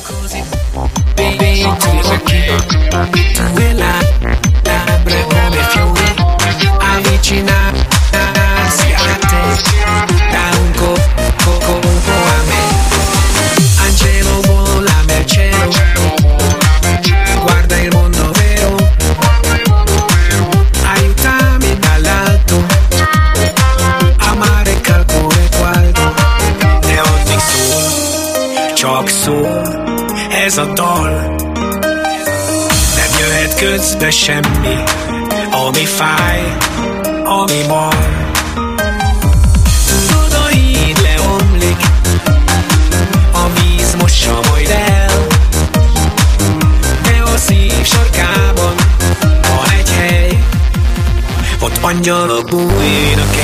così due labbra come fiori, avvicinarsi a te, da un colpo a me. Angelo vola nel cielo, guarda il mondo vero, aiutami dall'alto, amare calcule qualdo. De addig szól, csak szól ez a dal. Nem jöhet közbe semmi, ami fáj, ami mar. Tudod, a híd leomlik, a víz mossa majd el, de a szív sarkában van egy hely, ott angyalok bújnak el.